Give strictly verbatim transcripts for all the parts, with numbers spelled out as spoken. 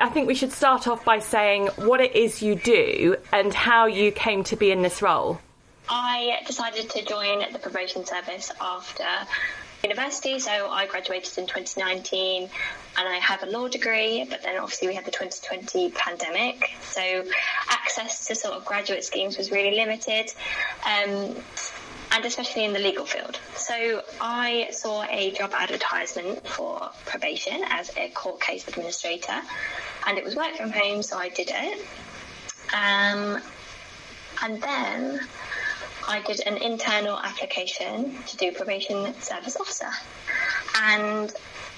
I think we should start off by saying what it is you do and how you came to be in this role. I decided to join the probation service after university, so I graduated in twenty nineteen and I have a law degree, but then obviously we had the twenty twenty pandemic, so access to sort of graduate schemes was really limited, um, and especially in the legal field. So I saw a job advertisement for probation as a court case administrator, and it was work from home, so I did it. Um, and then I did an internal application to do probation service officer. And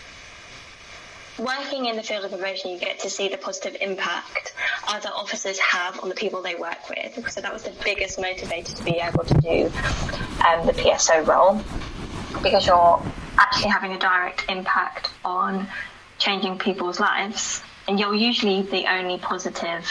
working in the field of probation, you get to see the positive impact other officers have on the people they work with. So that was the biggest motivator to be able to do um, the P S O role, because you're actually having a direct impact on changing people's lives. And you're usually the only positive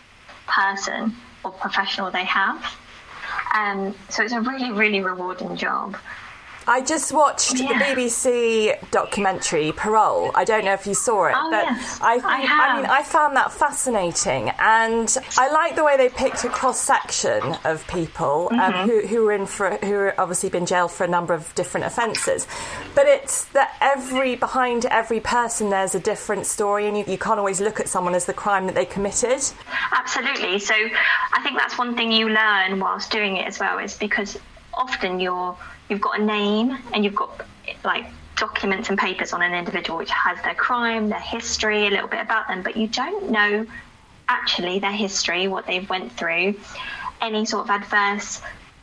person or professional they have. Um, so it's a really, really rewarding job. I just watched yeah. the B B C documentary Parole. I don't know if you saw it, oh, but yes. I, think, I, have. I mean, I found that fascinating, and I like the way they picked a cross section of people um, mm-hmm. who who were in for who were obviously been jailed for a number of different offences. But it's that every behind every person there's a different story, and you, you can't always look at someone as the crime that they committed. Absolutely. So I think that's one thing you learn whilst doing it as well, is because often you're you've got a name and you've got like documents and papers on an individual which has their crime, their history, a little bit about them, but you don't know actually their history, what they've went through, any sort of adverse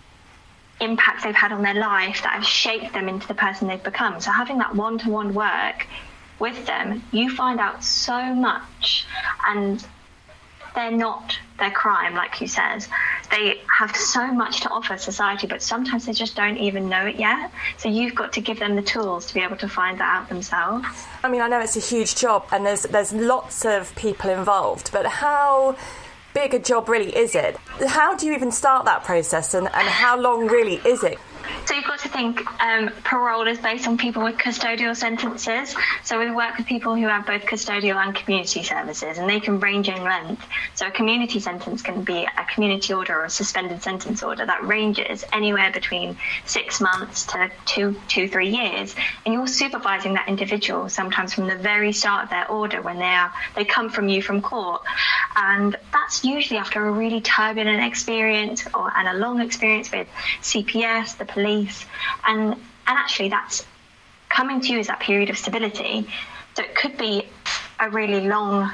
impacts they've had on their life that have shaped them into the person they've become. So having that one-to-one work with them, you find out so much, and they're not their crime, like you said. They have so much to offer society, but sometimes they just don't even know it yet. So you've got to give them the tools to be able to find that out themselves. I mean, I know it's a huge job and there's there's lots of people involved, but how big a job really is it? How do you even start that process, and, and how long really is it? So you've got to think um, parole is based on people with custodial sentences. So we work with people who have both custodial and community services, and they can range in length. So a community sentence can be a community order or a suspended sentence order that ranges anywhere between six months to two, two, three years. And you're supervising that individual sometimes from the very start of their order when they are they come from you from court. And that's usually after a really turbulent experience or and a long experience with C P S, the police, and and actually that's coming to you as that period of stability. So it could be a really long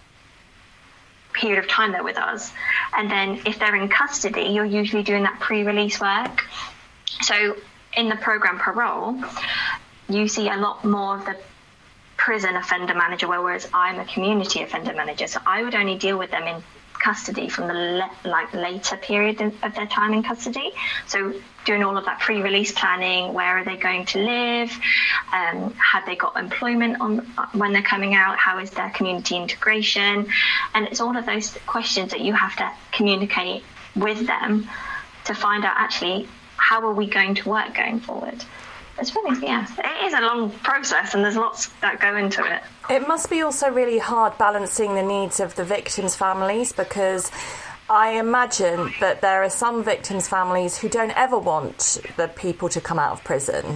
period of time they're with us, and then if they're in custody, you're usually doing that pre-release work. So in the program Parole, you see a lot more of the prison offender manager, whereas I'm a community offender manager, so I would only deal with them in custody from the le- like later period of their time in custody. So doing all of that pre-release planning, where are they going to live, um, have they got employment on when they're coming out, how is their community integration, and it's all of those questions that you have to communicate with them to find out actually how are we going to work going forward. It's really, yeah, it is a long process and there's lots that go into it. It must be also really hard balancing the needs of the victims' families, because I imagine that there are some victims' families who don't ever want the people to come out of prison.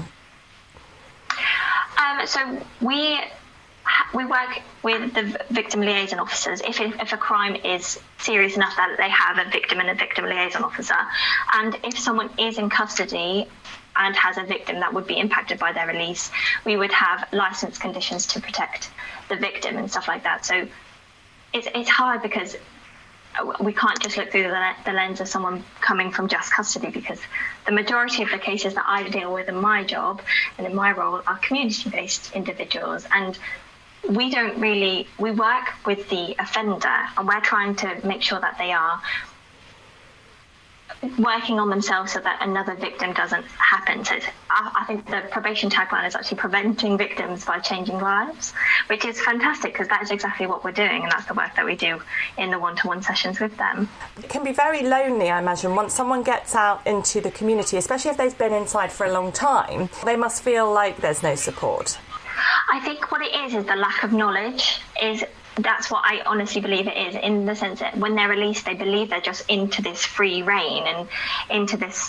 Um, so we we work with the victim liaison officers if if a crime is serious enough that they have a victim and a victim liaison officer, and if someone is in custody and has a victim that would be impacted by their release, we would have licence conditions to protect the victim and stuff like that. So it's it's hard because we can't just look through the, the lens of someone coming from just custody, because the majority of the cases that I deal with in my job and in my role are community-based individuals, and we don't really, we work with the offender and we're trying to make sure that they are working on themselves so that another victim doesn't happen. So it's, I, I think the probation tagline is actually preventing victims by changing lives, which is fantastic because that is exactly what we're doing, and that's the work that we do in the one-to-one sessions with them. It can be very lonely, I imagine, once someone gets out into the community, especially if they've been inside for a long time. They must feel like there's no support. I think what it is is the lack of knowledge is that's what I honestly believe it is, in the sense that when they're released, they believe they're just into this free reign and into this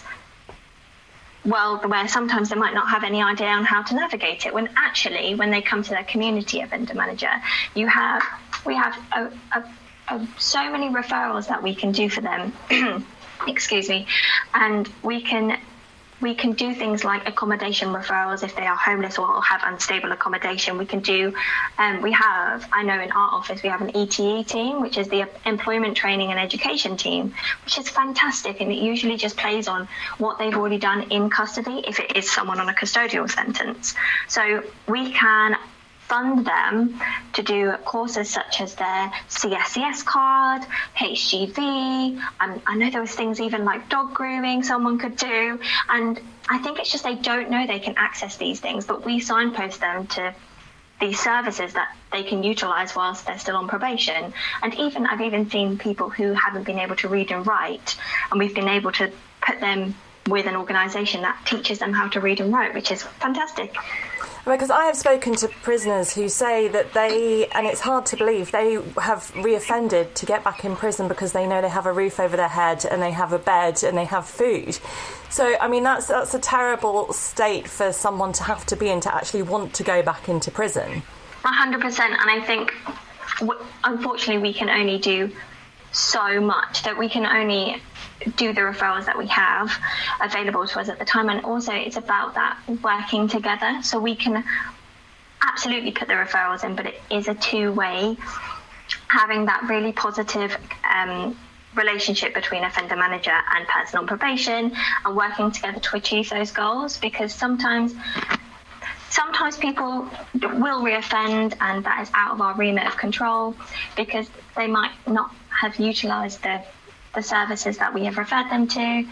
world where sometimes they might not have any idea on how to navigate it, when actually when they come to their community vendor manager, you have we have a, a, a, so many referrals that we can do for them excuse me, and we can we can do things like accommodation referrals if they are homeless or have unstable accommodation. We can do, um, we have, I know in our office, we have an E T E team, which is the Employment Training and Education team, which is fantastic. And it usually just plays on what they've already done in custody if it is someone on a custodial sentence. So we can fund them to do courses such as their C S C S card, H G V, and I know there was things even like dog grooming someone could do, and I think it's just they don't know they can access these things, but we signpost them to these services that they can utilise whilst they're still on probation. And even I've even seen people who haven't been able to read and write, and we've been able to put them with an organisation that teaches them how to read and write, which is fantastic. Because I have spoken to prisoners who say that they, and it's hard to believe, they have reoffended to get back in prison because they know they have a roof over their head and they have a bed and they have food. So, I mean, that's that's a terrible state for someone to have to be in to actually want to go back into prison. one hundred percent. And I think, unfortunately, we can only do so much, that we can only do the referrals that we have available to us at the time. And also it's about that working together, so we can absolutely put the referrals in, but it is a two-way, having that really positive um, relationship between offender manager and person on probation, and working together to achieve those goals. Because sometimes sometimes people will reoffend, and that is out of our remit of control, because they might not have utilised the the services that we have referred them to.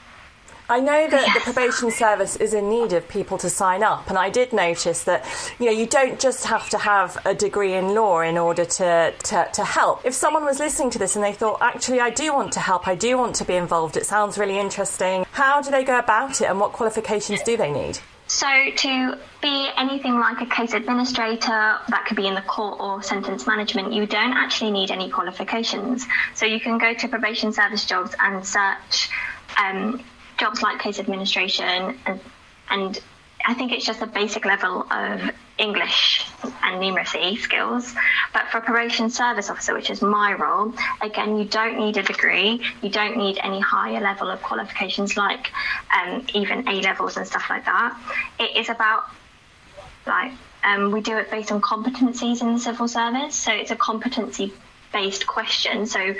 I know that yes. the probation service is in need of people to sign up, and I did notice that, you know, you don't just have to have a degree in law in order to, to, to help. If someone was listening to this and they thought, actually, I do want to help, I do want to be involved, it sounds really interesting, how do they go about it, and what qualifications do they need? So to be anything like a case administrator, that could be in the court or sentence management, you don't actually need any qualifications. So you can go to probation service jobs and search um, jobs like case administration, and, and I think it's just a basic level of English and numeracy skills. But for probation service officer, which is my role, again, you don't need a degree, you don't need any higher level of qualifications like um, even A levels and stuff like that. It is about, like, um, we do it based on competencies in the civil service, so it's a competency based question. So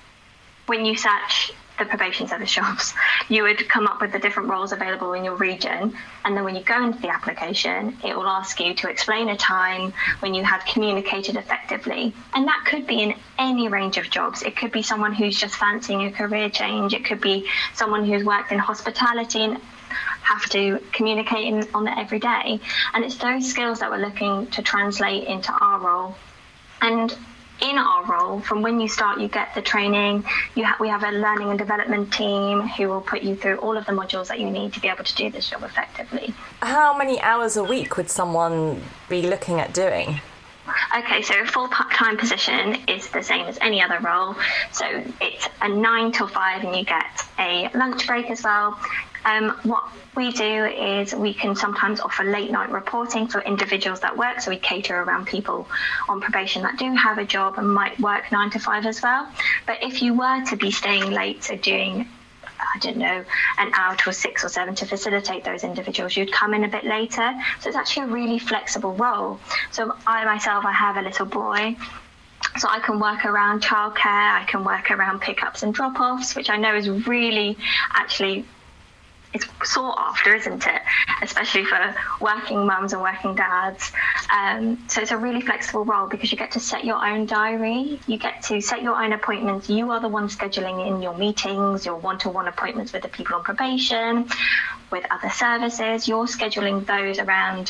when you search the probation service jobs, you would come up with the different roles available in your region, and then when you go into the application, it will ask you to explain a time when you have communicated effectively, and that could be in any range of jobs. It could be someone who's just fancying a career change, it could be someone who's worked in hospitality and have to communicate in, on the everyday, and it's those skills that we're looking to translate into our role. And in our role, from when you start, you get the training. You ha- we have a learning and development team who will put you through all of the modules that you need to be able to do this job effectively. How many hours a week would someone be looking at doing? Okay, so a full-time position is the same as any other role. So it's a nine till five, and you get a lunch break as well. Um, what we do is we can sometimes offer late night reporting for individuals that work, so we cater around people on probation that do have a job and might work nine to five as well. But if you were to be staying late, so doing, I don't know, an hour till six or seven to facilitate those individuals, you'd come in a bit later. So it's actually a really flexible role. So I myself, I have a little boy, so I can work around childcare, I can work around pickups and drop-offs, which I know is really actually, it's sought after, isn't it? Especially for working mums and working dads. Um, so it's a really flexible role because you get to set your own diary. You get to set your own appointments. You are the one scheduling in your meetings, your one-to-one appointments with the people on probation, with other services. You're scheduling those around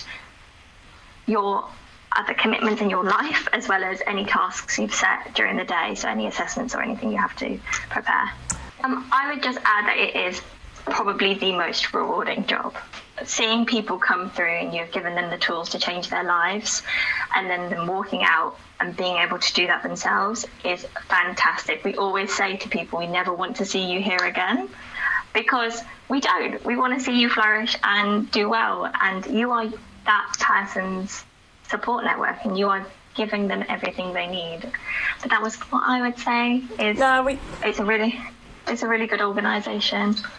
your other commitments in your life, as well as any tasks you've set during the day. So any assessments or anything you have to prepare. Um, I would just add that it is probably the most rewarding job. seeing people come through and you've given them the tools to change their lives, and then them walking out and being able to do that themselves is fantastic. We always say to people, we never want to see you here again, because we don't. We want to see you flourish and do well, and you are that person's support network, and you are giving them everything they need. So that was what I would say is no, we... it's a really it's a really good organisation.